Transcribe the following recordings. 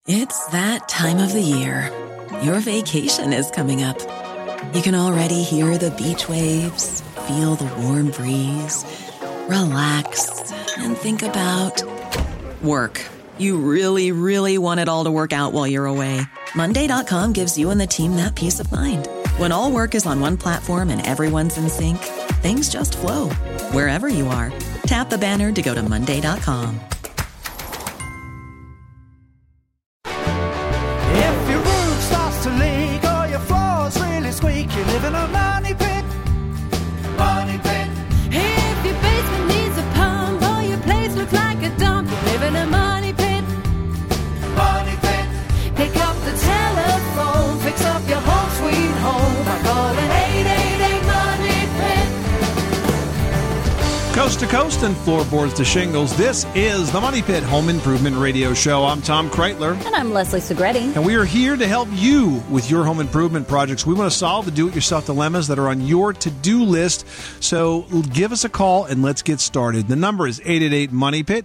It's that time of the year. Your vacation is coming up. You can already hear the beach waves, feel the warm breeze, relax, and think about work. You really, really want it all to work out while you're away. Monday.com gives you and the team that peace of mind. When all work is on one platform and everyone's in sync, things just flow. Wherever you are, tap the banner to go to Monday.com. If your roof starts to leak or your floor's really squeak, you live in a money pit. Money pit. If your basement needs a pump or your place looks like a dump, you live in a money pit. Money pit. Pick up the telephone, fix up your home sweet home by calling 888 Money Pit. Coast to coast and floorboards to shingles, this is the Money Pit Home Improvement Radio Show. I'm Tom Kreitler. And I'm Leslie Segretti. And we are here to help you with your home improvement projects. We want to solve the do-it-yourself dilemmas that are on your to-do list. So give us a call and let's get started. The number is 888-MONEY-PIT,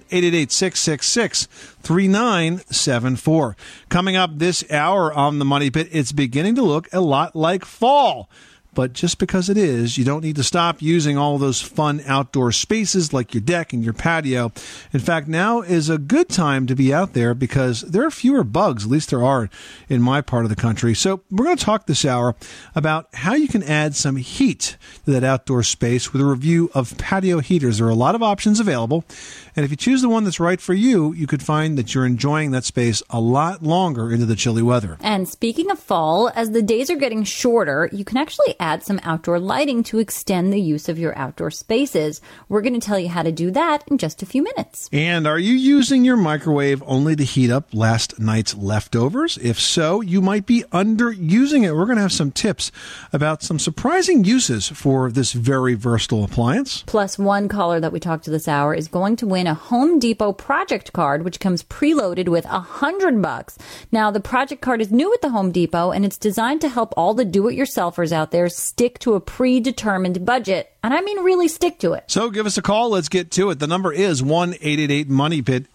888-666-3974. Coming up this hour on the Money Pit, it's beginning to look a lot like fall. But just because it is, you don't need to stop using all those fun outdoor spaces like your deck and your patio. In fact, now is a good time to be out there because there are fewer bugs, at least there are in my part of the country. So we're going to talk this hour about how you can add some heat to that outdoor space with a review of patio heaters. There are a lot of options available. And if you choose the one that's right for you, you could find that you're enjoying that space a lot longer into the chilly weather. And speaking of fall, as the days are getting shorter, you can actually add some outdoor lighting to extend the use of your outdoor spaces. We're going to tell you how to do that in just a few minutes. And are you using your microwave only to heat up last night's leftovers? If so, you might be underusing it. We're going to have some tips about some surprising uses for this very versatile appliance. Plus, one caller that we talked to this hour is going to win a Home Depot project card, which comes preloaded with $100. Now, the project card is new at the Home Depot, and it's designed to help all the do-it-yourselfers out there stick to a predetermined budget. And I mean really stick to it. So give us a call. Let's get to it. The number is 1-888-MONEY-PIT,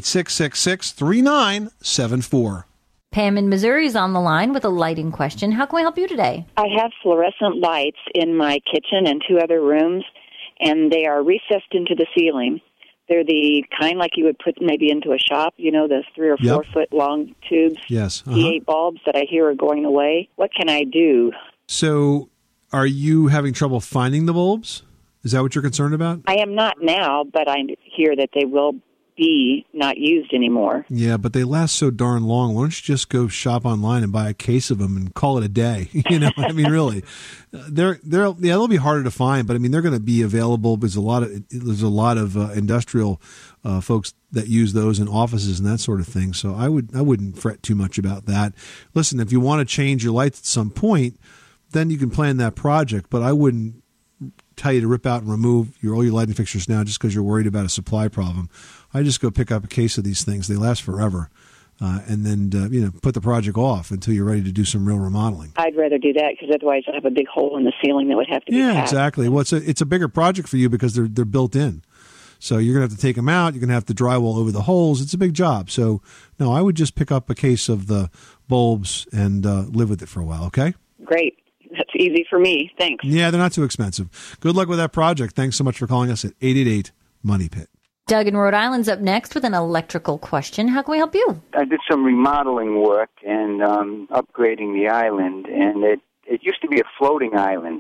888-666-3974. Pam in Missouri is on the line with a lighting question. How can we help you today? I have fluorescent lights in my kitchen and two other rooms, and they are recessed into the ceiling. They're the kind like you would put maybe into a shop, you know, the 3 or 4 foot long tubes. Yes. T8 bulbs that I hear are going away. What can I do? So are you having trouble finding the bulbs? Is that what you're concerned about? I am not now, but I hear that they will be not used anymore. Yeah, but they last so darn long. Why don't you just go shop online and buy a case of them and call it a day? You know, I mean, really, they'll be harder to find, but I mean, they're going to be available. There's a lot of industrial folks that use those in offices and that sort of thing. So I wouldn't fret too much about that. Listen, if you want to change your lights at some point, then you can plan that project. But I wouldn't tell you to rip out and remove all your lighting fixtures now just because you're worried about a supply problem. I just go pick up a case of these things. They last forever. And then, put the project off until you're ready to do some real remodeling. I'd rather do that because otherwise I have a big hole in the ceiling that would have to be packed. Exactly. Well, it's a bigger project for you because they're built in. So you're going to have to take them out. You're going to have to drywall over the holes. It's a big job. So, no, I would just pick up a case of the bulbs and live with it for a while, okay? Great. That's easy for me. Thanks. Yeah, they're not too expensive. Good luck with that project. Thanks so much for calling us at 888-MONEY-PIT. Doug in Rhode Island's up next with an electrical question. How can we help you? I did some remodeling work and upgrading the island, and it used to be a floating island.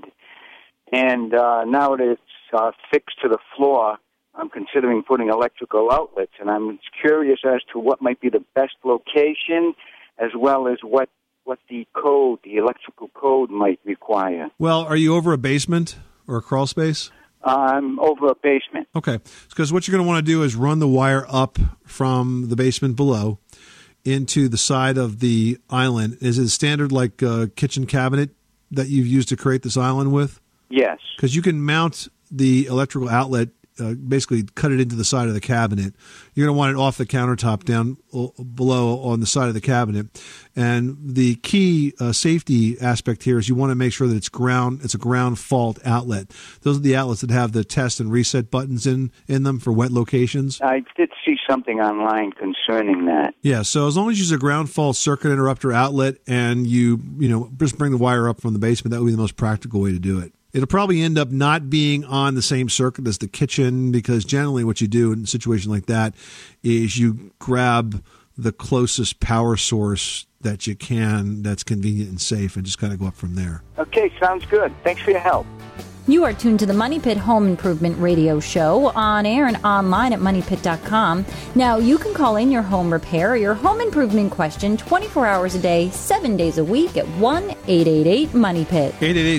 And now that it's fixed to the floor, I'm considering putting electrical outlets, and I'm curious as to what might be the best location as well as what the electrical code might require. Well, are you over a basement or a crawl space? I'm over a basement. Okay, because what you're going to want to do is run the wire up from the basement below into the side of the island. Is it a standard like kitchen cabinet that you've used to create this island with? Yes. Because you can mount the electrical outlet basically cut it into the side of the cabinet. You're going to want it off the countertop down below on the side of the cabinet. And the key safety aspect here is you want to make sure that it's a ground fault outlet. Those are the outlets that have the test and reset buttons in them for wet locations. I did see something online concerning that. Yeah, so as long as you use a ground fault circuit interrupter outlet and you just bring the wire up from the basement, that would be the most practical way to do it. It'll probably end up not being on the same circuit as the kitchen, because generally what you do in a situation like that is you grab the closest power source that you can that's convenient and safe and just kind of go up from there. Okay, sounds good. Thanks for your help. You are tuned to the Money Pit Home Improvement Radio Show, on air and online at moneypit.com. Now, you can call in your home repair or your home improvement question 24 hours a day, 7 days a week at 1-888-MONEY-PIT.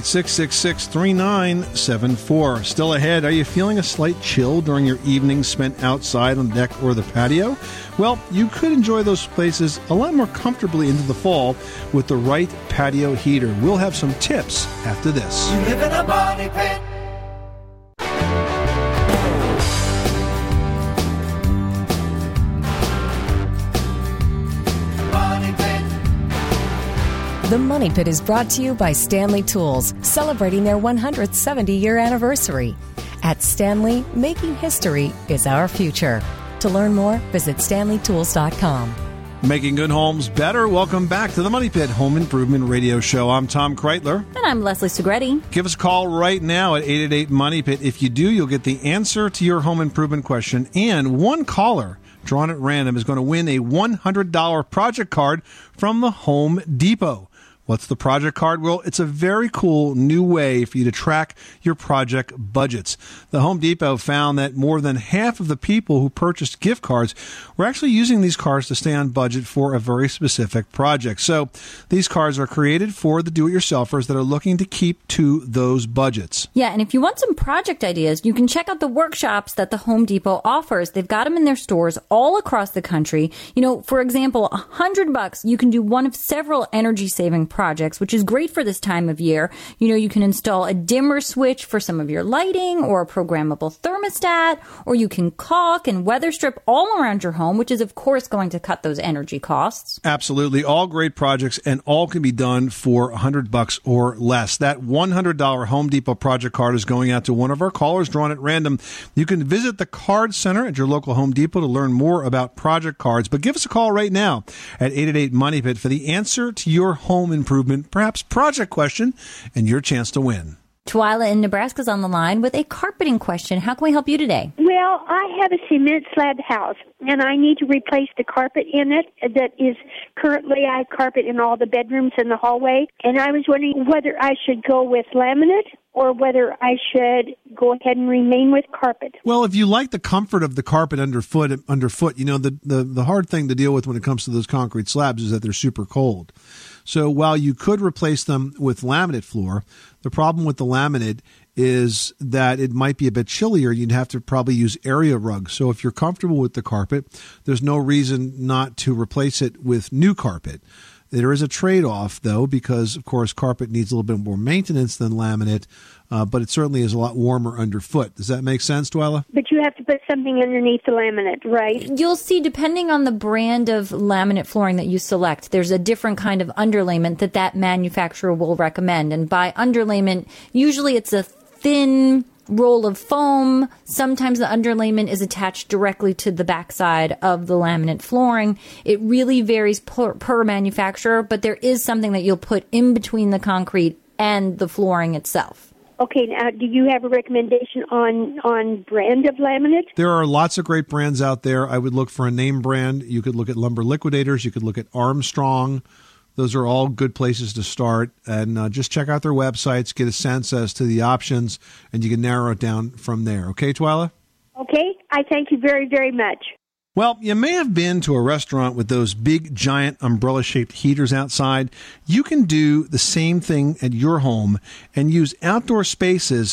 888-666-3974. Still ahead, are you feeling a slight chill during your evenings spent outside on the deck or the patio? Well, you could enjoy those places a lot more comfortably into the fall with the right patio heater. We'll have some tips after this. You live in a money pit. Money pit. The Money Pit is brought to you by Stanley Tools, celebrating their 170-year anniversary. At Stanley, making history is our future. To learn more, visit StanleyTools.com. Making good homes better. Welcome back to the Money Pit Home Improvement Radio Show. I'm Tom Kreitler. And I'm Leslie Segretti. Give us a call right now at 888-MONEY-PIT. If you do, you'll get the answer to your home improvement question, and one caller drawn at random is going to win a $100 project card from the Home Depot. What's the project card? Well, it's a very cool new way for you to track your project budgets. The Home Depot found that more than half of the people who purchased gift cards were actually using these cards to stay on budget for a very specific project. So these cards are created for the do-it-yourselfers that are looking to keep to those budgets. Yeah, and if you want some project ideas, you can check out the workshops that the Home Depot offers. They've got them in their stores all across the country. You know, for example, $100, you can do one of several energy-saving projects, which is great for this time of year. You know, you can install a dimmer switch for some of your lighting, or a programmable thermostat, or you can caulk and weather strip all around your home, which is, of course, going to cut those energy costs. Absolutely. All great projects, and all can be done for $100 or less. That $100 Home Depot project card is going out to one of our callers drawn at random. You can visit the Card Center at your local Home Depot to learn more about project cards, but give us a call right now at 888-MONEY-PIT for the answer to your home improvement, perhaps project question, and your chance to win. Twyla in Nebraska is on the line with a carpeting question. How can we help you today? Well, I have a cement slab house, and I need to replace the carpet in it that is currently, I have carpet in all the bedrooms and the hallway, and I was wondering whether I should go with laminate or whether I should go ahead and remain with carpet. Well, if you like the comfort of the carpet underfoot, you know, the hard thing to deal with when it comes to those concrete slabs is that they're super cold. So while you could replace them with laminate floor, the problem with the laminate is that it might be a bit chillier. You'd have to probably use area rugs. So if you're comfortable with the carpet, there's no reason not to replace it with new carpet. There is a trade-off, though, because, of course, carpet needs a little bit more maintenance than laminate, but it certainly is a lot warmer underfoot. Does that make sense, Twyla? But you have to put something underneath the laminate, right? You'll see, depending on the brand of laminate flooring that you select, there's a different kind of underlayment that manufacturer will recommend. And by underlayment, usually it's a thin roll of foam. Sometimes the underlayment is attached directly to the backside of the laminate flooring. It really varies per manufacturer, but there is something that you'll put in between the concrete and the flooring itself. Okay, now, do you have a recommendation on brand of laminate? There are lots of great brands out there. I would look for a name brand. You could look at Lumber Liquidators. You could look at Armstrong. Those are all good places to start, and just check out their websites, get a sense as to the options, and you can narrow it down from there. Okay, Twyla? Okay, I thank you very, very much. Well, you may have been to a restaurant with those big, giant, umbrella-shaped heaters outside. You can do the same thing at your home and use outdoor spaces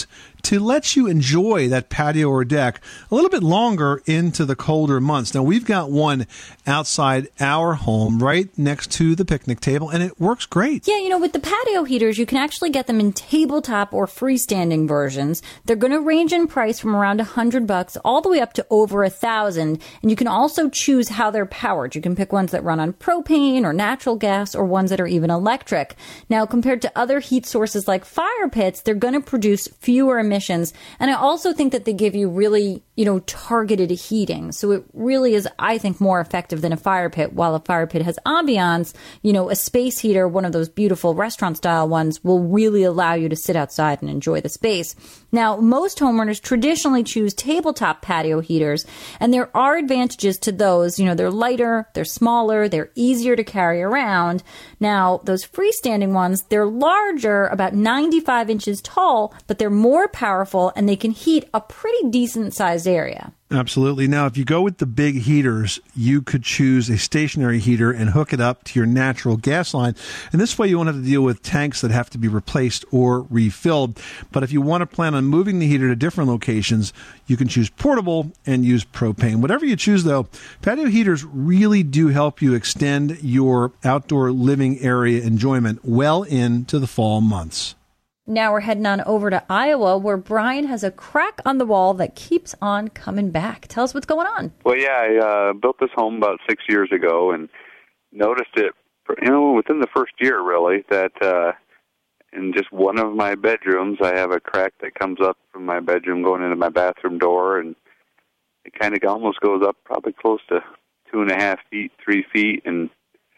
to let you enjoy that patio or deck a little bit longer into the colder months. Now, we've got one outside our home right next to the picnic table, and it works great. Yeah, you know, with the patio heaters, you can actually get them in tabletop or freestanding versions. They're going to range in price from around $100 all the way up to over $1,000. And you can also choose how they're powered. You can pick ones that run on propane or natural gas, or ones that are even electric. Now, compared to other heat sources like fire pits, they're going to produce fewer emissions. And I also think that they give you really, targeted heating. So it really is, I think, more effective than a fire pit. While a fire pit has ambiance, a space heater, one of those beautiful restaurant style ones, will really allow you to sit outside and enjoy the space. Now, most homeowners traditionally choose tabletop patio heaters, and there are advantages to those. They're lighter, they're smaller, they're easier to carry around. Now, those freestanding ones, they're larger, about 95 inches tall, but they're more powerful, and they can heat a pretty decent sized area. Absolutely. Now, if you go with the big heaters, you could choose a stationary heater and hook it up to your natural gas line. And this way you won't have to deal with tanks that have to be replaced or refilled. But if you want to plan on moving the heater to different locations, you can choose portable and use propane. Whatever you choose, though, patio heaters really do help you extend your outdoor living area enjoyment well into the fall months. Now we're heading on over to Iowa, where Brian has a crack on the wall that keeps on coming back. Tell us what's going on. Well, yeah, I built this home about 6 years ago and noticed it, within the first year, really, that in just one of my bedrooms, I have a crack that comes up from my bedroom going into my bathroom door, and it kind of almost goes up probably close to 2.5 feet, 3 feet, and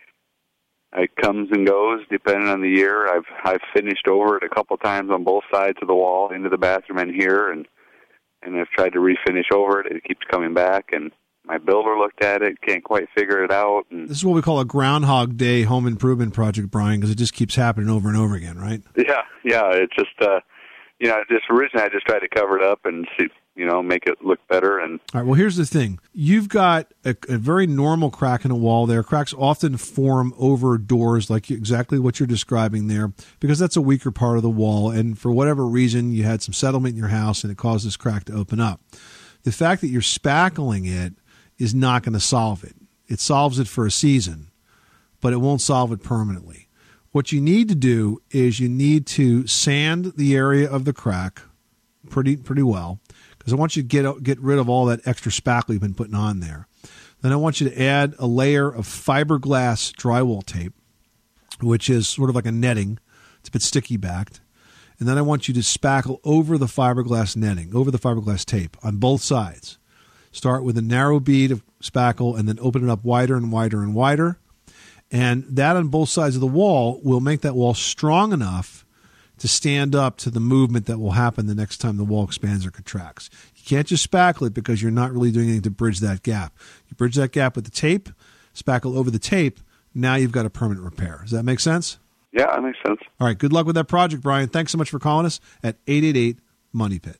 it comes and goes depending on the year. I've finished over it a couple times on both sides of the wall into the bathroom and here, and I've tried to refinish over it. It keeps coming back, and my builder looked at it, can't quite figure it out. And this is what we call a Groundhog Day home improvement project, Brian, because it just keeps happening over and over again, right? Yeah. It's just originally I just tried to cover it up and see, make it look better. And all right. Well, here's the thing: you've got a very normal crack in a wall there. Cracks often form over doors, like exactly what you're describing there, because that's a weaker part of the wall. And for whatever reason, you had some settlement in your house, and it caused this crack to open up. The fact that you're spackling it is not going to solve it. It solves it for a season, but it won't solve it permanently. What you need to do is you need to sand the area of the crack pretty well, because I want you to get rid of all that extra spackle you've been putting on there. Then I want you to add a layer of fiberglass drywall tape, which is sort of like a netting. It's a bit sticky backed. And then I want you to spackle over the fiberglass netting, over the fiberglass tape on both sides. Start with a narrow bead of spackle and then open it up wider and wider and wider. And that on both sides of the wall will make that wall strong enough to stand up to the movement that will happen the next time the wall expands or contracts. You can't just spackle it because you're not really doing anything to bridge that gap. You bridge that gap with the tape, spackle over the tape, now you've got a permanent repair. Does that make sense? Yeah, that makes sense. All right, good luck with that project, Brian. Thanks so much for calling us at 888-MONEY-PIT.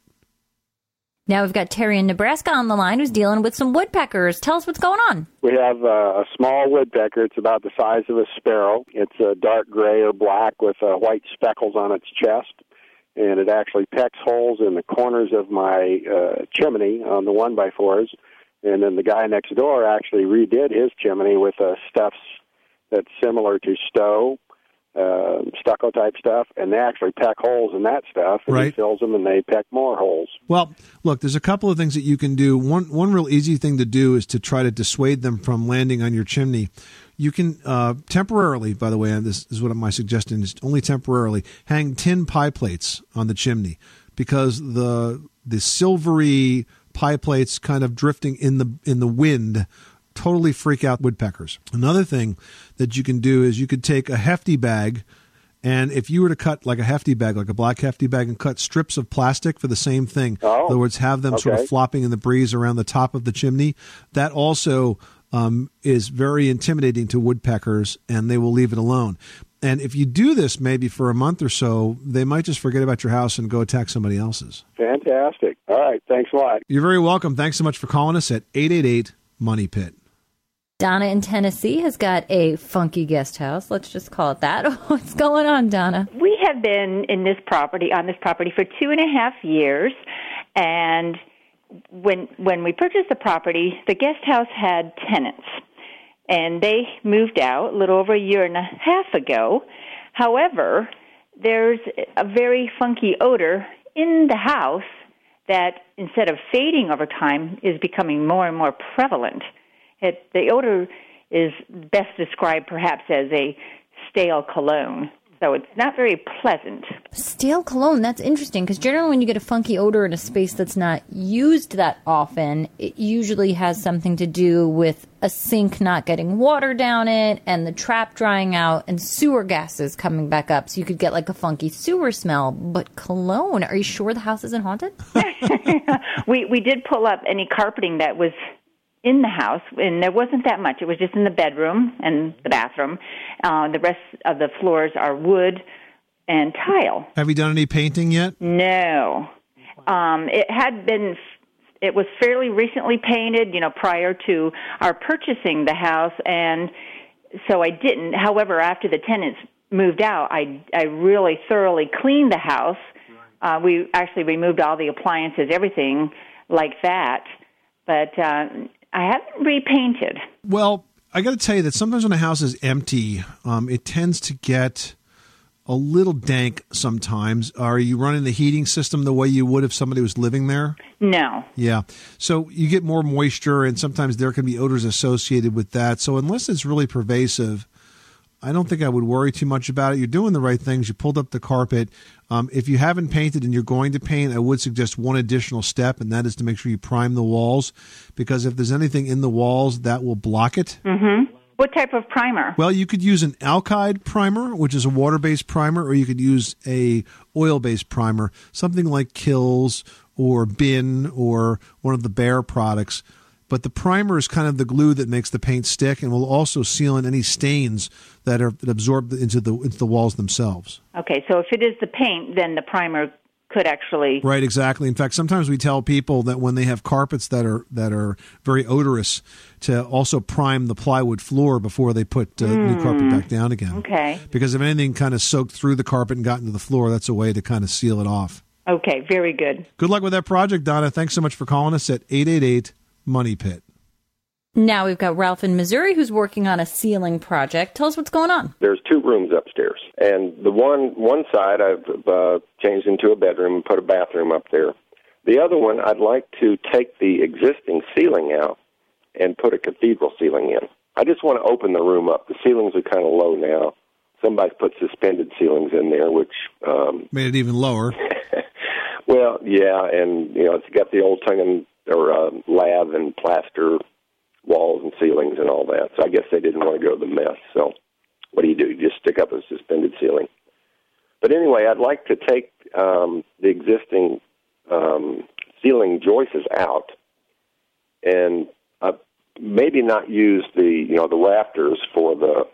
Now we've got Terry in Nebraska on the line who's dealing with some woodpeckers. Tell us what's going on. We have a small woodpecker. It's about the size of a sparrow. It's a dark gray or black with white speckles on its chest. And it actually pecks holes in the corners of my chimney on the 1x4s. And then the guy next door actually redid his chimney with stuff that's similar to stucco type stuff, and they actually peck holes in that stuff, and right. He fills them and they peck more holes. Well, look, there's a couple of things that you can do. One real easy thing to do is to try to dissuade them from landing on your chimney. You can temporarily, by the way, and this is what my suggestion is, only temporarily, hang tin pie plates on the chimney, because the silvery pie plates kind of drifting in the wind totally freak out woodpeckers. Another thing that you can do is you could take a hefty bag, and if you were to cut like a hefty bag, like a black hefty bag, and cut strips of plastic for the same thing, in other words, have them sort of flopping in the breeze around the top of the chimney, that also is very intimidating to woodpeckers, and they will leave it alone. And if you do this maybe for a month or so, they might just forget about your house and go attack somebody else's. Fantastic. All right. Thanks a lot. You're very welcome. Thanks so much for calling us at 888-MONEY-PIT. Donna in Tennessee has got a funky guest house. Let's just call it that. What's going on, Donna? We have been on this property for 2.5 years, and when we purchased the property, the guest house had tenants, and they moved out a little over 1.5 years ago. However, there's a very funky odor in the house that, instead of fading over time, is becoming more and more prevalent. The odor is best described perhaps as a stale cologne, so it's not very pleasant. Stale cologne, that's interesting, because generally when you get a funky odor in a space that's not used that often, it usually has something to do with a sink not getting water down it and the trap drying out and sewer gases coming back up, so you could get like a funky sewer smell. But cologne, are you sure the house isn't haunted? We did pull up any carpeting that was in the house, and there wasn't that much. It was just in the bedroom and the bathroom. The rest of the floors are wood and tile. Have you done any painting yet? No. It was fairly recently painted, prior to our purchasing the house, and so I didn't. However, after the tenants moved out, I really thoroughly cleaned the house. We actually removed all the appliances, everything like that, but I haven't repainted. Well, I got to tell you that sometimes when a house is empty, it tends to get a little dank sometimes. Are you running the heating system the way you would if somebody was living there? No. Yeah. So you get more moisture, and sometimes there can be odors associated with that. So unless it's really pervasive, I don't think I would worry too much about it. You're doing the right things. You pulled up the carpet. If you haven't painted and you're going to paint, I would suggest one additional step, and that is to make sure you prime the walls, because if there's anything in the walls, that will block it. Mm-hmm. What type of primer? Well, you could use an alkyd primer, which is a water-based primer, or you could use a oil-based primer, something like Kills or Bin or one of the Behr products. But the primer is kind of the glue that makes the paint stick, and will also seal in any stains that absorb into the walls themselves. Okay, so if it is the paint, then the primer could actually... Right, exactly. In fact, sometimes we tell people that when they have carpets that are very odorous, to also prime the plywood floor before they put new carpet back down again. Okay. Because if anything kind of soaked through the carpet and got into the floor, that's a way to kind of seal it off. Okay, very good. Good luck with that project, Donna. Thanks so much for calling us at 888-MONEY-PIT. Now we've got Ralph in Missouri who's working on a ceiling project. Tell us what's going on. There's 2 rooms upstairs, and the one side I've changed into a bedroom and put a bathroom up there. The other one, I'd like to take the existing ceiling out and put a cathedral ceiling in. I just want to open the room up. The ceilings are kind of low now. Somebody's put suspended ceilings in there, which... made it even lower. Well, yeah, and it's got the old lath and plaster walls and ceilings and all that. So I guess they didn't want to go to the mess. So what do? You just stick up a suspended ceiling. But anyway, I'd like to take the existing ceiling joists out and maybe not use the rafters for the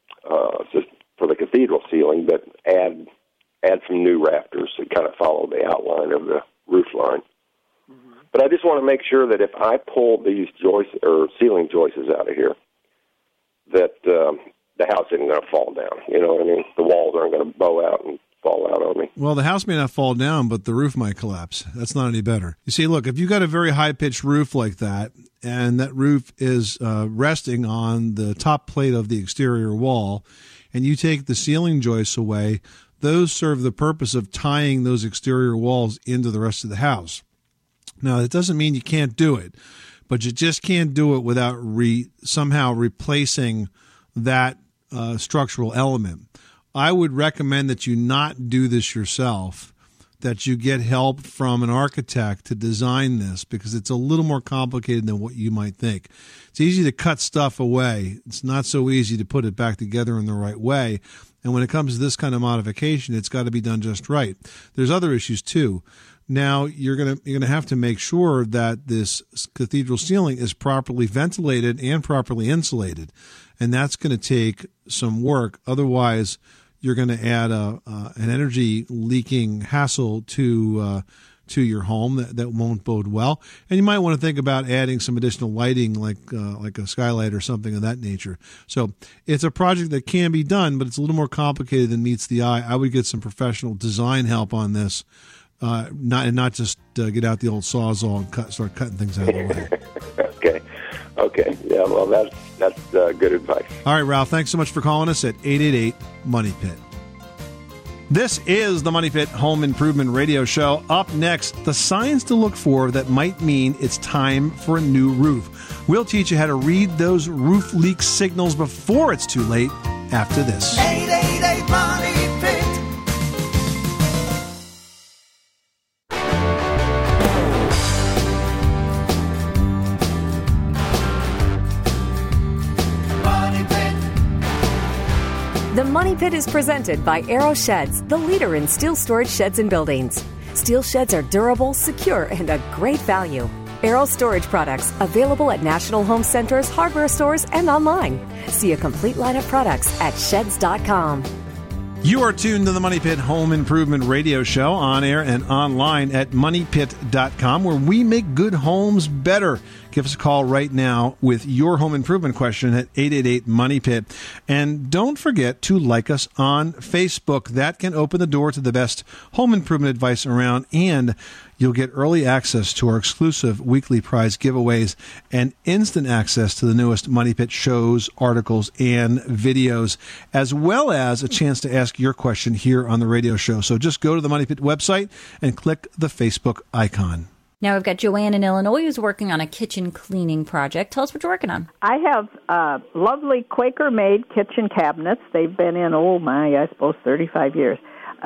cathedral ceiling, but add some new rafters to kind of follow the outline of the roof line. But I just want to make sure that if I pull these joists or ceiling joists out of here, that the house isn't going to fall down. You know what I mean? The walls aren't going to bow out and fall out on me. Well, the house may not fall down, but the roof might collapse. That's not any better. You see, look, if you've got a very high-pitched roof like that, and that roof is resting on the top plate of the exterior wall, and you take the ceiling joists away, those serve the purpose of tying those exterior walls into the rest of the house. Now, that doesn't mean you can't do it, but you just can't do it without somehow replacing that structural element. I would recommend that you not do this yourself, that you get help from an architect to design this, because it's a little more complicated than what you might think. It's easy to cut stuff away. It's not so easy to put it back together in the right way. And when it comes to this kind of modification, it's got to be done just right. There's other issues too. Now, you're gonna have to make sure that this cathedral ceiling is properly ventilated and properly insulated, and that's going to take some work. Otherwise, you're going to add an energy leaking hassle to to your home that won't bode well. And you might want to think about adding some additional lighting like a skylight or something of that nature. So it's a project that can be done, but it's a little more complicated than meets the eye. I would get some professional design help on this, not just get out the old Sawzall and start cutting things out of the way. Okay. Yeah, well, that's good advice. All right, Ralph, thanks so much for calling us at 888-MONEY-PIT. This is the Money Pit Home Improvement Radio Show. Up next, the signs to look for that might mean it's time for a new roof. We'll teach you how to read those roof leak signals before it's too late after this. 888 Money Pit. The Money Pit is presented by Aero Sheds, the leader in steel storage sheds and buildings. Steel sheds are durable, secure, and a great value. Aero Storage products available at National Home Centers, hardware stores, and online. See a complete line of products at sheds.com. You are tuned to the Money Pit Home Improvement Radio Show on air and online at moneypit.com, where we make good homes better. Give us a call right now with your home improvement question at 888-MONEY-PIT. And don't forget to like us on Facebook. That can open the door to the best home improvement advice around, and you'll get early access to our exclusive weekly prize giveaways and instant access to the newest Money Pit shows, articles, and videos, as well as a chance to ask your question here on the radio show. So just go to the Money Pit website and click the Facebook icon. Now we've got Joanne in Illinois who's working on a kitchen cleaning project. Tell us what you're working on. I have lovely Quaker-made kitchen cabinets. They've been in, I suppose 35 years.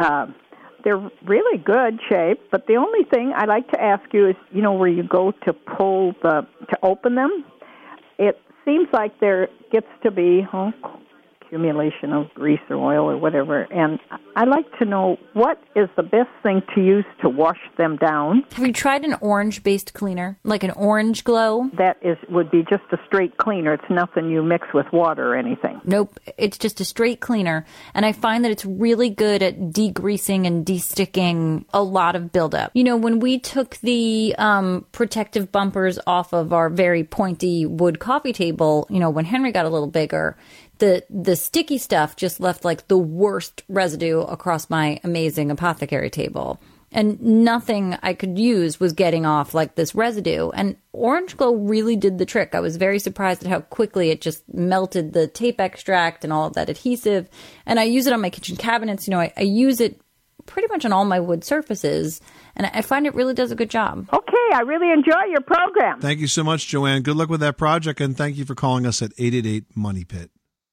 They're really good shape, but the only thing I like to ask you is, where you go to to open them, it seems like there gets to be accumulation of grease or oil or whatever, and I'd like to know what is the best thing to use to wash them down. Have you tried an orange-based cleaner, like an Orange Glow? That would be just a straight cleaner. It's nothing you mix with water or anything. Nope, it's just a straight cleaner, and I find that it's really good at degreasing and desticking a lot of buildup. When we took the protective bumpers off of our very pointy wood coffee table, when Henry got a little bigger, the sticky stuff just left like the worst residue across my amazing apothecary table. And nothing I could use was getting off like this residue. And Orange Glow really did the trick. I was very surprised at how quickly it just melted the tape extract and all of that adhesive. And I use it on my kitchen cabinets. I use it pretty much on all my wood surfaces. And I find it really does a good job. Okay, I really enjoy your program. Thank you so much, Joanne. Good luck with that project. And thank you for calling us at 888-MONEY-PIT.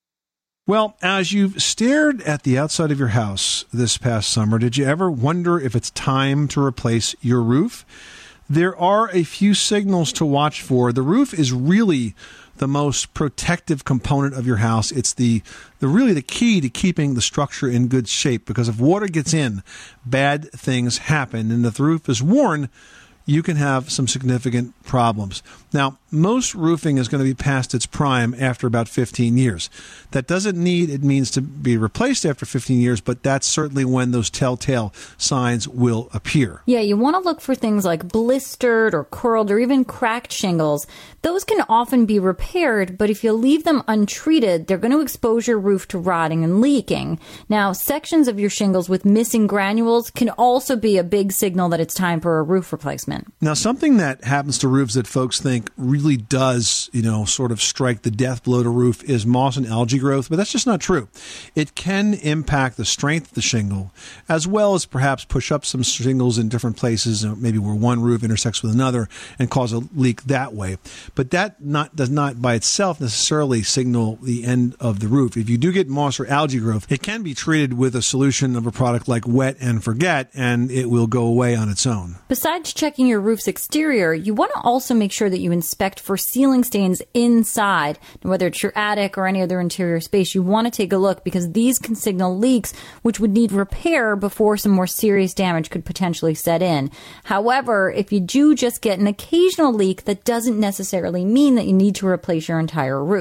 Well, as you've stared at the outside of your house this past summer, did you ever wonder if it's time to replace your roof? There are a few signals to watch for. The roof is really the most protective component of your house. It's really the key to keeping the structure in good shape, because if water gets in, bad things happen. And if the roof is worn, you can have some significant problems. Now, most roofing is going to be past its prime after about 15 years. That doesn't mean it means to be replaced after 15 years, but that's certainly when those telltale signs will appear. Yeah, you want to look for things like blistered or curled or even cracked shingles. Those can often be repaired, but if you leave them untreated, they're going to expose your roof to rotting and leaking. Now, sections of your shingles with missing granules can also be a big signal that it's time for a roof replacement. Now, something that happens to roofs that folks think really does, sort of strike the death blow to roof is moss and algae growth, but that's just not true. It can impact the strength of the shingle, as well as perhaps push up some shingles in different places, maybe where one roof intersects with another, and cause a leak that way. But that does not by itself necessarily signal the end of the roof. If you do get moss or algae growth, it can be treated with a solution of a product like Wet and Forget, and it will go away on its own. Besides checking your roof's exterior, you want to also make sure that you inspect for ceiling stains inside. Whether it's your attic or any other interior space, you want to take a look, because these can signal leaks which would need repair before some more serious damage could potentially set in. However, if you do just get an occasional leak, that doesn't necessarily mean that you need to replace your entire roof.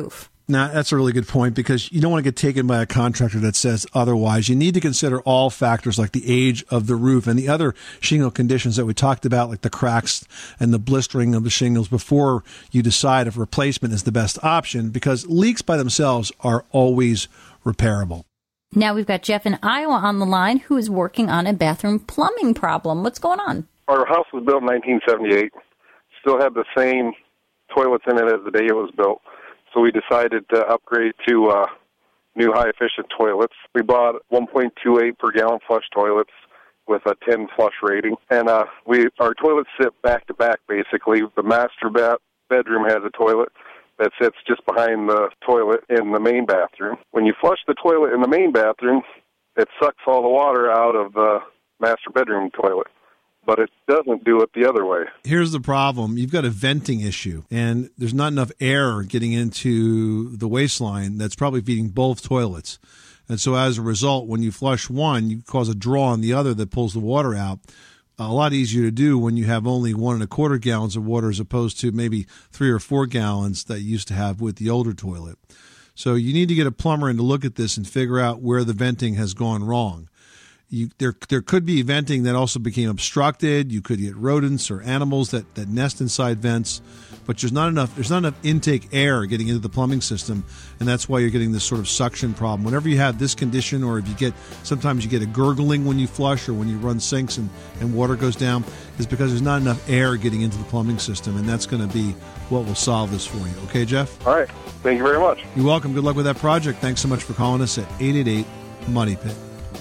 Now, that's a really good point because you don't want to get taken by a contractor that says otherwise. You need to consider all factors like the age of the roof and the other shingle conditions that we talked about, like the cracks and the blistering of the shingles, before you decide if replacement is the best option, because leaks by themselves are always repairable. Now we've got Jeff in Iowa on the line who is working on a bathroom plumbing problem. What's going on? Our house was built in 1978. Still had the same toilets in it as the day it was built. So we decided to upgrade to new high-efficient toilets. We bought 1.28 per gallon flush toilets with a 10 flush rating. And our toilets sit back-to-back, basically. The master bedroom has a toilet that sits just behind the toilet in the main bathroom. When you flush the toilet in the main bathroom, it sucks all the water out of the master bedroom toilet. But it doesn't do it the other way. Here's the problem. You've got a venting issue, and there's not enough air getting into the waistline that's probably feeding both toilets. And so as a result, when you flush one, you cause a draw on the other that pulls the water out. A lot easier to do when you have only 1.25 gallons of water as opposed to maybe 3 or 4 gallons that you used to have with the older toilet. So you need to get a plumber in to look at this and figure out where the venting has gone wrong. There could be venting that also became obstructed. You could get rodents or animals that nest inside vents, but there's not enough intake air getting into the plumbing system, and that's why you're getting this sort of suction problem. Whenever you have this condition, or if sometimes you get a gurgling when you flush or when you run sinks and water goes down, is because there's not enough air getting into the plumbing system, and that's going to be what will solve this for you. Okay, Jeff? All right. Thank you very much. You're welcome. Good luck with that project. Thanks so much for calling us at 888-MONEY-PIT.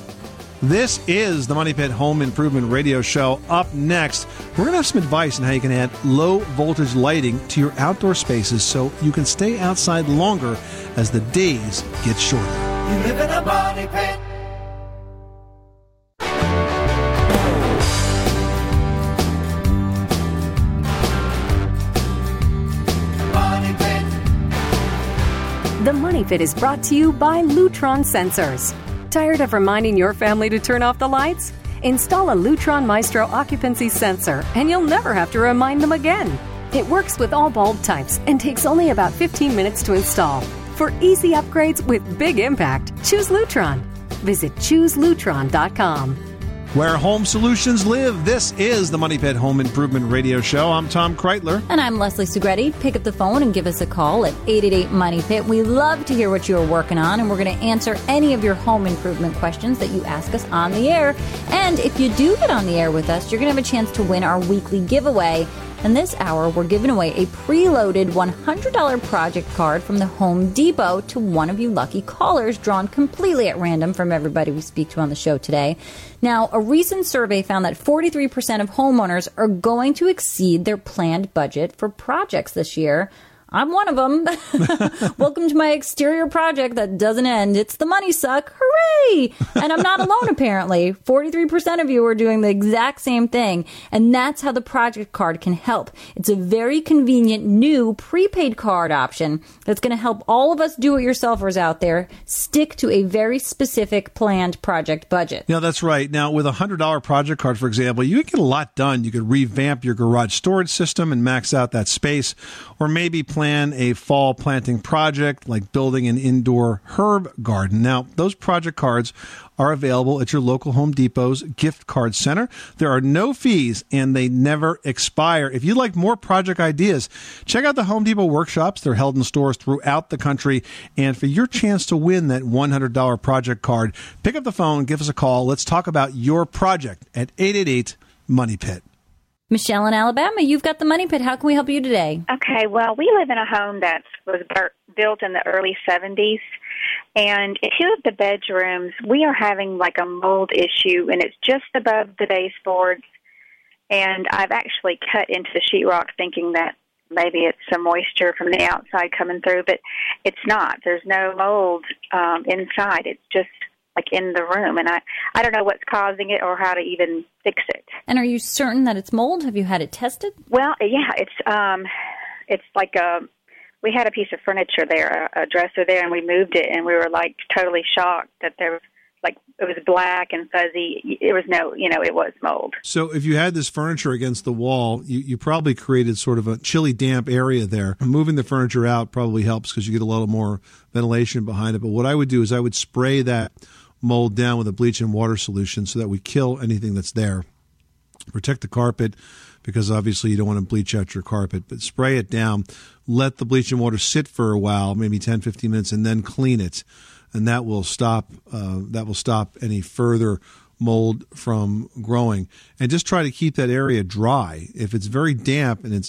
This is the Money Pit Home Improvement Radio Show. Up next, we're going to have some advice on how you can add low-voltage lighting to your outdoor spaces so you can stay outside longer as the days get shorter. You live in a money pit. Money Pit. The Money Pit is brought to you by Lutron Sensors. Tired of reminding your family to turn off the lights? Install a Lutron Maestro occupancy sensor and you'll never have to remind them again. It works with all bulb types and takes only about 15 minutes to install. For easy upgrades with big impact, choose Lutron. Visit chooselutron.com. Where home solutions live, this is the Money Pit Home Improvement Radio Show. I'm Tom Kreitler. And I'm Leslie Sugretti. Pick up the phone and give us a call at 888-MONEY-PIT. We love to hear what you're working on, and we're going to answer any of your home improvement questions that you ask us on the air. And if you do get on the air with us, you're going to have a chance to win our weekly giveaway. And this hour, we're giving away a preloaded $100 project card from the Home Depot to one of you lucky callers, drawn completely at random from everybody we speak to on the show today. Now, a recent survey found that 43% of homeowners are going to exceed their planned budget for projects this year. I'm one of them. Welcome to my exterior project that doesn't end. It's the money suck. Hooray! And I'm not alone, apparently. 43% of you are doing the exact same thing. And that's how the project card can help. It's a very convenient new prepaid card option that's going to help all of us do-it-yourselfers out there stick to a very specific planned project budget. Yeah, that's right. Now, with a $100 project card, for example, you can get a lot done. You could revamp your garage storage system and max out that space, or maybe plan a fall planting project like building an indoor herb garden. Now, those project cards are available at your local Home Depot's gift card center. There are no fees and they never expire. If you'd like more project ideas, check out the Home Depot workshops. They're held in stores throughout the country. And for your chance to win that $100 project card, pick up the phone, give us a call. Let's talk about your project at 888-MONEY-PIT. Michelle in Alabama, you've got the Money Pit. How can we help you today? Okay, well, we live in a home that was built in the early 70s, and in two of the bedrooms, we are having like a mold issue, and it's just above the baseboards, and I've actually cut into the sheetrock thinking that maybe it's some moisture from the outside coming through, but it's not. There's no mold inside. It's just like in the room, and I don't know what's causing it or how to even fix it. And are you certain that it's mold? Have you had it tested? Well, yeah, it's like we had a piece of furniture there, a dresser there, and we moved it, and we were like totally shocked that there was like it was black and fuzzy. It was it was mold. So if you had this furniture against the wall, you probably created sort of a chilly, damp area there. Moving the furniture out probably helps because you get a little more ventilation behind it. But what I would do is I would spray that mold down with a bleach and water solution so that we kill anything that's there. Protect the carpet because obviously you don't want to bleach out your carpet, but spray it down. Let the bleach and water sit for a while, maybe 10, 15 minutes, and then clean it. And that will stop any further mold from growing. And just try to keep that area dry. If it's very damp and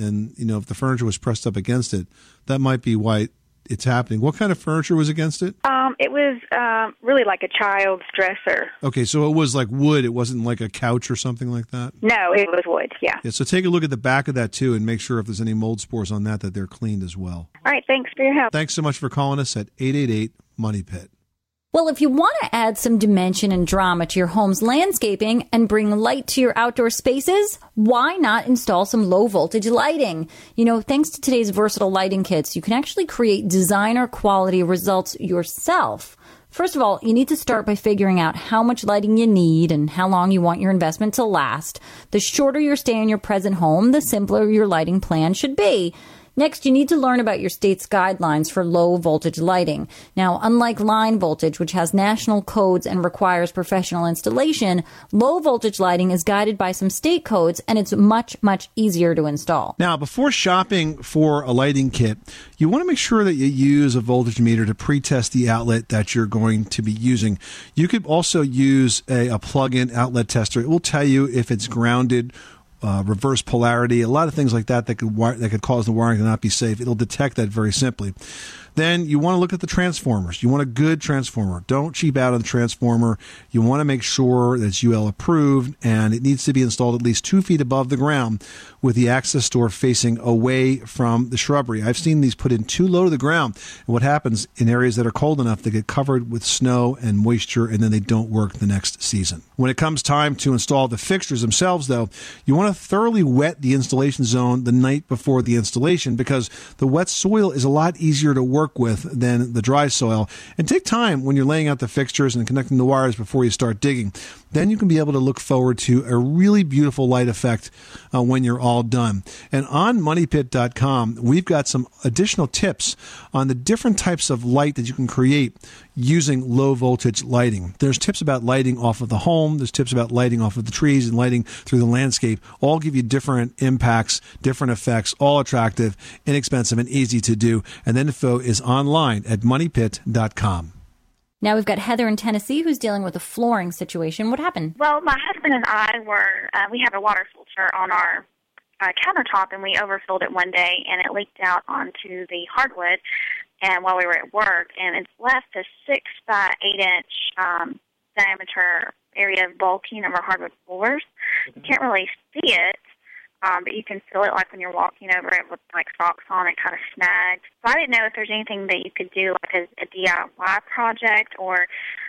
if the furniture was pressed up against it, that might be why it's happening. What kind of furniture was against it? It was really like a child's dresser. Okay, so it was like wood. It wasn't like a couch or something like that? No, it was wood, yeah. Yeah, so take a look at the back of that, too, and make sure if there's any mold spores on that they're cleaned as well. All right, thanks for your help. Thanks so much for calling us at 888-MONEY-PIT. Well, if you want to add some dimension and drama to your home's landscaping and bring light to your outdoor spaces, why not install some low voltage lighting? Thanks to today's versatile lighting kits, you can actually create designer quality results yourself. First of all, you need to start by figuring out how much lighting you need and how long you want your investment to last. The shorter your stay in your present home, the simpler your lighting plan should be. Next, you need to learn about your state's guidelines for low voltage lighting. Now, unlike line voltage, which has national codes and requires professional installation, low voltage lighting is guided by some state codes, and it's much, much easier to install. Now, before shopping for a lighting kit, you want to make sure that you use a voltage meter to pre-test the outlet that you're going to be using. You could also use a plug-in outlet tester. It will tell you if it's grounded, reverse polarity, a lot of things like that could cause the wiring to not be safe. It'll detect that very simply. Then you want to look at the transformers. You want a good transformer. Don't cheap out on the transformer. You want to make sure that it's UL approved, and it needs to be installed at least 2 feet above the ground with the access door facing away from the shrubbery. I've seen these put in too low to the ground. And what happens in areas that are cold enough, they get covered with snow and moisture, and then they don't work the next season. When it comes time to install the fixtures themselves, though, you want to thoroughly wet the installation zone the night before the installation because the wet soil is a lot easier to work with than the dry soil. And take time when you're laying out the fixtures and connecting the wires before you start digging. Then you can be able to look forward to a really beautiful light effect when you're all done. And on MoneyPit.com, we've got some additional tips on the different types of light that you can create using low voltage lighting. There's tips about lighting off of the home. There's tips about lighting off of the trees and lighting through the landscape. All give you different impacts, different effects, all attractive, inexpensive, and easy to do. And the info is online at MoneyPit.com. Now we've got Heather in Tennessee who's dealing with a flooring situation. What happened? Well, my husband and I we have a water filter on our countertop, and we overfilled it one day, and it leaked out onto the hardwood. And while we were at work, and it's left a 6 by 8 inch diameter area of bulking of our hardwood floors. You can't really see it, but you can feel it like when you're walking over it with like socks on. It kind of snags. So I didn't know if there's anything that you could do like a DIY project, or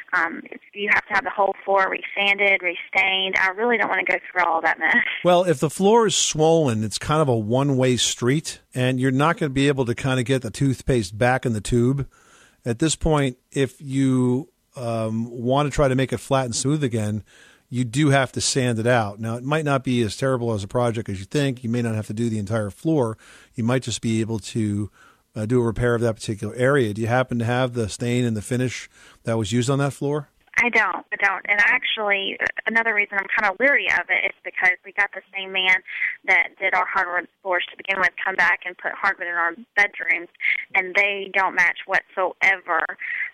if you have to have the whole floor resanded, restained. I really don't want to go through all that mess. Well, if the floor is swollen, it's kind of a one-way street, and you're not going to be able to kind of get the toothpaste back in the tube. At this point, if you want to try to make it flat and smooth again, you do have to sand it out. Now, it might not be as terrible as a project as you think. You may not have to do the entire floor. You might just be able to do a repair of that particular area. Do you happen to have the stain and the finish that was used on that floor? I don't. And actually, another reason I'm kind of leery of it is because we got the same man that did our hardwood floors to begin with come back and put hardwood in our bedrooms, and they don't match whatsoever.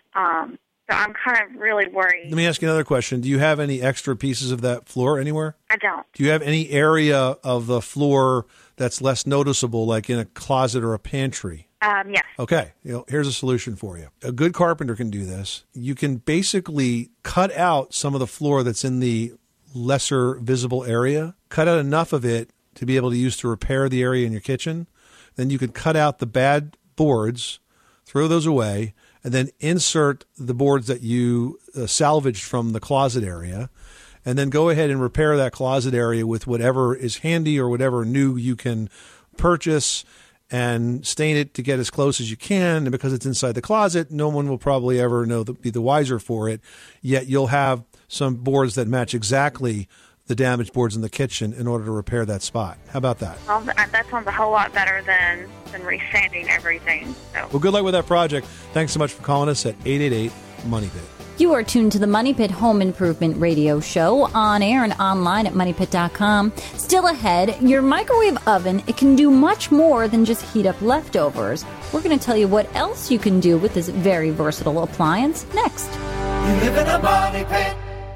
So I'm kind of really worried. Let me ask you another question. Do you have any extra pieces of that floor anywhere? I don't. Do you have any area of the floor that's less noticeable, like in a closet or a pantry? Yes. Okay. Here's a solution for you. A good carpenter can do this. You can basically cut out some of the floor that's in the lesser visible area, cut out enough of it to be able to use to repair the area in your kitchen. Then you can cut out the bad boards, throw those away, and then insert the boards that you salvaged from the closet area, and then go ahead and repair that closet area with whatever is handy or whatever new you can purchase. and stain it to get as close as you can. And because it's inside the closet, no one will probably ever be the wiser for it. Yet you'll have some boards that match exactly the damaged boards in the kitchen in order to repair that spot. How about that? Well, that sounds a whole lot better than resanding everything. So. Well, good luck with that project. Thanks so much for calling us at 888-MONEY-PIT. You are tuned to the Money Pit Home Improvement Radio Show, on air and online at MoneyPit.com. Still ahead, your microwave oven, it can do much more than just heat up leftovers. We're going to tell you what else you can do with this very versatile appliance next. You live in a money pit.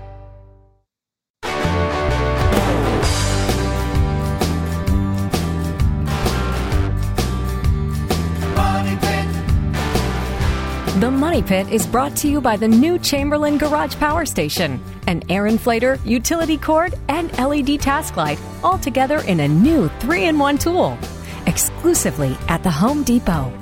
The Money Pit is brought to you by the new Chamberlain Garage Power Station, an air inflator, utility cord, and LED task light, all together in a new 3-in-1 tool. Exclusively at the Home Depot.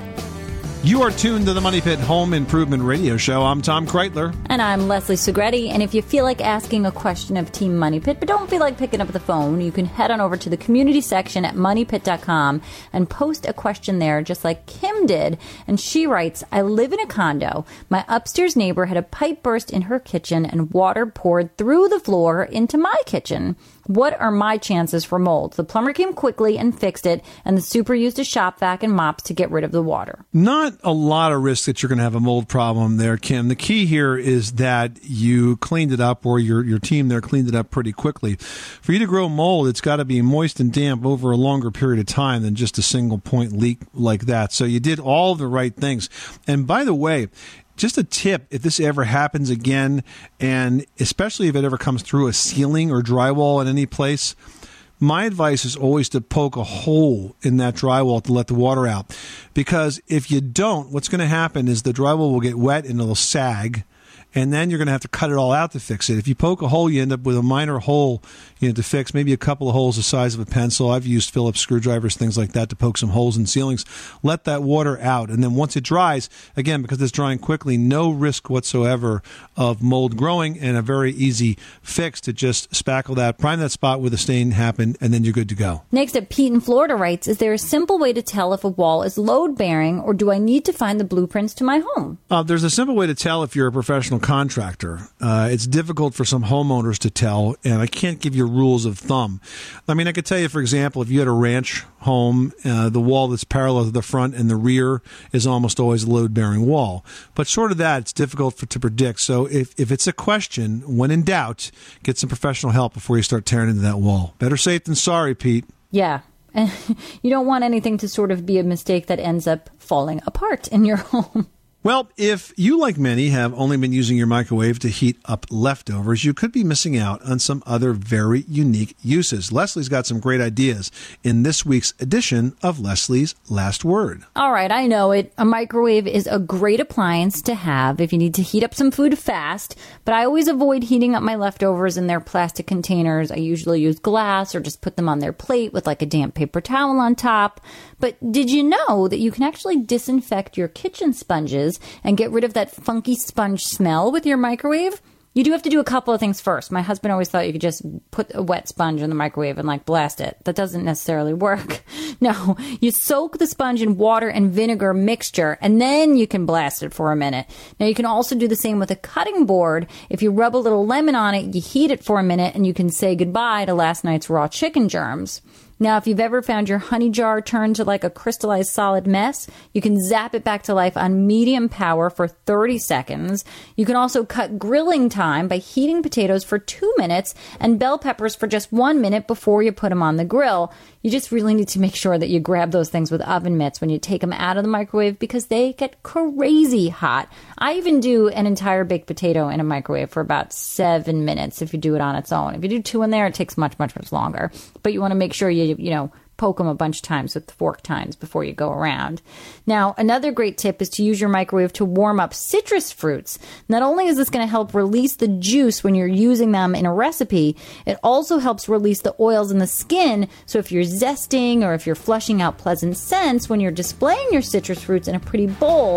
You are tuned to the Money Pit Home Improvement Radio Show. I'm Tom Kreitler. And I'm Leslie Segretti. And if you feel like asking a question of Team Money Pit, but don't feel like picking up the phone, you can head on over to the community section at MoneyPit.com and post a question there, just like Kim did. And she writes, I live in a condo. My upstairs neighbor had a pipe burst in her kitchen and water poured through the floor into my kitchen. What are my chances for mold? The plumber came quickly and fixed it, and the super used a shop vac and mops to get rid of the water. Not a lot of risk that you're going to have a mold problem there, Kim. The key here is that you cleaned it up, or your team there cleaned it up pretty quickly. For you to grow mold, it's got to be moist and damp over a longer period of time than just a single point leak like that. So you did all the right things. And by the way, just a tip, if this ever happens again, and especially if it ever comes through a ceiling or drywall in any place, my advice is always to poke a hole in that drywall to let the water out. Because if you don't, what's going to happen is the drywall will get wet and it'll sag, and then you're going to have to cut it all out to fix it. If you poke a hole, you end up with a minor hole to fix, maybe a couple of holes the size of a pencil. I've used Phillips screwdrivers, things like that, to poke some holes in ceilings. Let that water out. And then once it dries, again, because it's drying quickly, no risk whatsoever of mold growing, and a very easy fix to just spackle that, prime that spot where the stain happened, and then you're good to go. Next up, Pete in Florida writes, is there a simple way to tell if a wall is load-bearing, or do I need to find the blueprints to my home? There's a simple way to tell if you're a professional contractor. It's difficult for some homeowners to tell, and I can't give you rules of thumb. I mean, I could tell you, for example, if you had a ranch home, the wall that's parallel to the front and the rear is almost always a load-bearing wall. But short of that, it's difficult to predict. So if it's a question, when in doubt, get some professional help before you start tearing into that wall. Better safe than sorry, Pete. Yeah. And you don't want anything to sort of be a mistake that ends up falling apart in your home. Well, if you, like many, have only been using your microwave to heat up leftovers, you could be missing out on some other very unique uses. Leslie's got some great ideas in this week's edition of Leslie's Last Word. All right, I know it. A microwave is a great appliance to have if you need to heat up some food fast, but I always avoid heating up my leftovers in their plastic containers. I usually use glass or just put them on their plate with like a damp paper towel on top. But did you know that you can actually disinfect your kitchen sponges and get rid of that funky sponge smell with your microwave? You do have to do a couple of things first. My husband always thought you could just put a wet sponge in the microwave and like blast it. That doesn't necessarily work. No, you soak the sponge in water and vinegar mixture, and then you can blast it for a minute. Now, you can also do the same with a cutting board. If you rub a little lemon on it, you heat it for a minute, and you can say goodbye to last night's raw chicken germs. Now, if you've ever found your honey jar turned to like a crystallized solid mess, you can zap it back to life on medium power for 30 seconds. You can also cut grilling time by heating potatoes for 2 minutes and bell peppers for just 1 minute before you put them on the grill. You just really need to make sure that you grab those things with oven mitts when you take them out of the microwave because they get crazy hot. I even do an entire baked potato in a microwave for about 7 minutes if you do it on its own. If you do 2 in there, it takes much, much, much longer. But you want to make sure you poke them a bunch of times with fork tines before you go around. Now, another great tip is to use your microwave to warm up citrus fruits. Not only is this going to help release the juice when you're using them in a recipe, it also helps release the oils in the skin. So if you're zesting or if you're flushing out pleasant scents when you're displaying your citrus fruits in a pretty bowl,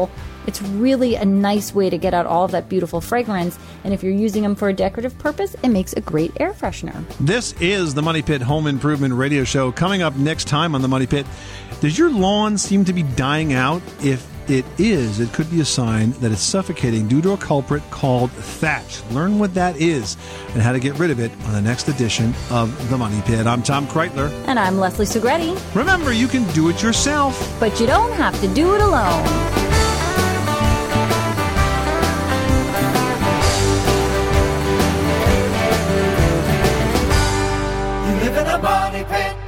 It's really a nice way to get out all of that beautiful fragrance. And if you're using them for a decorative purpose, it makes a great air freshener. This is the Money Pit Home Improvement Radio Show. Coming up next time on the Money Pit, does your lawn seem to be dying out? If it is, it could be a sign that it's suffocating due to a culprit called thatch. Learn what that is and how to get rid of it on the next edition of the Money Pit. I'm Tom Kreitler. And I'm Leslie Segretti. Remember, you can do it yourself, but you don't have to do it alone. You live in a money pit.